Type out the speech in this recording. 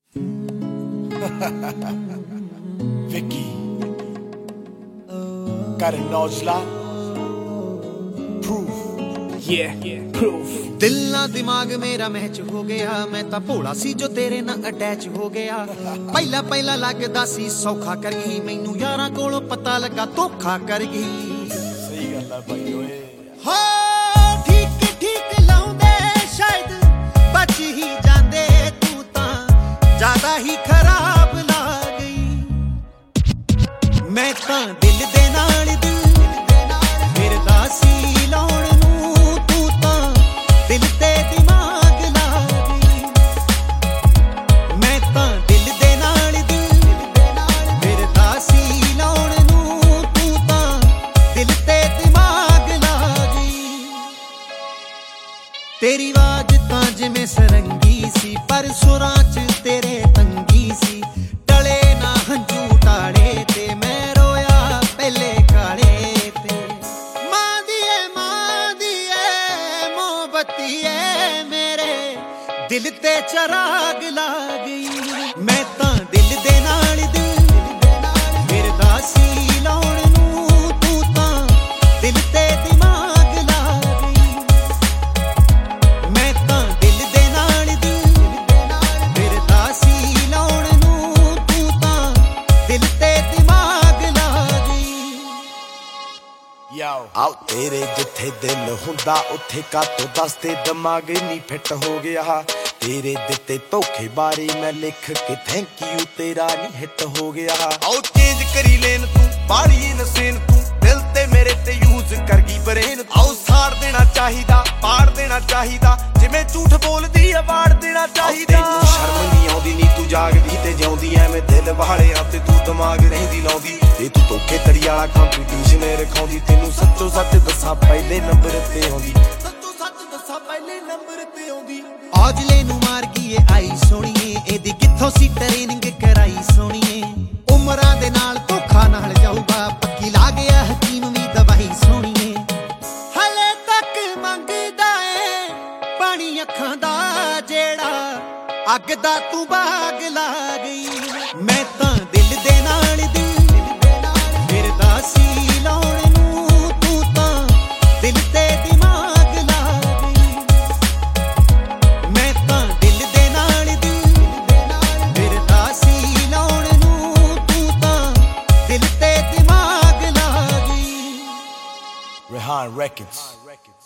Vicky got a nozla proof proof दिल ना दिमाग मेरा मैच हो गया मैं तां भोला सी जो तेरे नाल अटैच हो गया पहला पहला लगदा सी सौखा कर गई मैनू यारां कोलों पता लगा धोखा कर गई सही गल है भाई ओए हो ठीक ठीक लाउंदे शायद बच ही जांदे तू तां ज्यादा ही खराब ला गई मैं तां दिल दे नाल दिल फिरदा सी लाउण दिल ते दिमाग ला गई मैं तां दिल दे नाल दिल फिरदा सी लाउण नूं तू तां दिल ते दिमाग ला गई तेरी आवाज तां जिवें सरंगी सी पर सुरां च तेरे तंगी सी टले ना हंझू टाड़े ते मैं रोया पहले काले ते मेरे दिल ते चराग ला गई मैं तां दिल दे नाल दिल फिरदा सी लाउण नूं तू तां दिल ते दिमाग ला गई मैं तां दिल दे नाल दिल फिरदा सी लाउण नूं तू तां दिल ते दिमाग ला गई Yo ਆਓ ਤੇਰੇ ਜਿੱਥੇ ਦਿਲ ਹੁੰਦਾ ਉੱਥੇ ਕਾਤੋਂ ਦੱਸਦੇ ਦਿਮਾਗ ਨਹੀਂ ਫਿੱਟ ਹੋ ਗਿਆ ਤੇਰੇ ਦਿੱਤੇ ਧੋਖੇ ਬਾਰੇ ਮੈਂ ਲਿਖ ਕੇ ਥੈਂਕ ਯੂ ਤੇਰਾ ਨਹੀਂ ਹਿੱਟ ਹੋ ਗਿਆ ਆਓ ਚੇਂਜ ਕਰੀ ਲੈਨ ਤੂੰ ਬਾੜੀ ਨਸੇਨ ਤੂੰ ਦਿਲ ਤੇ ਮੇਰੇ ਤੇ ਯੂਜ਼ ਕਰ ਗਈ ਬਰੇਨ ਆਓ ਸਾੜ ਦੇਣਾ ਚਾਹੀਦਾ ਪਾੜ ਦੇਣਾ ਚਾਹੀਦਾ ਜਿਵੇਂ ਝੂਠ ਬੋਲਦੀ ਆ ਵਾੜ ਦੇਣਾ ਚਾਹੀਦਾ ਤੈਨੂੰ ਸ਼ਰਮ ਨਹੀਂ ਆਉਂਦੀ ਨੀ ਤੂੰ ਜਾਗਦੀ ਤੇ ਜਿਉਂਦੀ ਐਵੇਂ ਦਿਲ ਵਾਲਿਆਂ ਤੇ ਤੂੰ ਦਿਮਾਗ ਰਹਿੰਦੀ ਲਾਉਂਦੀ ਤੇ ਤੂੰ ਧੋਖੇ ਤਰੀ ਵਾਲਾ ਕੰਪੀਟੀਸ਼ਨ ਰਖਾਉਂਦੀ ਤੈਨੂੰ ਸੱਚੋ ਸੱਚ ਦੱਸਾਂ ਪਹਿਲੇ ਨੰਬਰ ਤੇ ਆਉਂਦੀ ਸੱਚੋ ਸੱਚ ਦੱਸਾਂ ਪਹਿਲੇ ਨੰਬਰ ਤੇ ਆਉਂਦੀ ਔਜਲੇ ਨੂੰ ਮਾਰ ਗਈ ਏ ਆਈ ਸੋਹਣੀਏ ਇਹਦੀ ਕਿੱਥੋਂ ਸੀ ਟ੍ਰੇਨਿੰਗ ਕਰਾਈ ਸੋਹਣੀਏ ਉਮਰਾਂ ਦੇ ਨਾਲ ਧੋਖਾ ਨਾਲ ਜਾਊਗਾ ਪੱਕੀ ਲਾ ਗਿਆ ਹਕੀਮ ਵੀ ਦਵਾਈ ਸੋਹਣੀਏ ਹਲੇ ਤੱਕ ਮੰਗਦਾ ਏ ਪਾਣੀ ਅੱਖਾਂ ਦਾ ਜਿਹੜਾ ਅੱਗ ਦਾ ਤੂੰ ਬਾਗ ਲਾ ਗਈ ਮੈਂ ਤਾਂ ਦਿਲ ਦੇ ਨਾਲ ਦਿਲ ਫਿਰਦਾ ਸੀ ਲਾਉਣ ਨੂੰ ਤੂੰ ਤਾਂ ਦਿਲ ਤੇ ਦਿਮਾਗ ਲਾ ਗਈ ਮੈਂ ਤਾਂ ਦਿਲ ਦੇ ਨਾਲ ਦਿਲ ਫਿਰਦਾ ਸੀ ਲਾਉਣ ਨੂੰ ਤੂੰ ਤਾਂ ਦਿਲ ਤੇ ਦਿਮਾਗ ਲਾ ਗਈ Rehan Records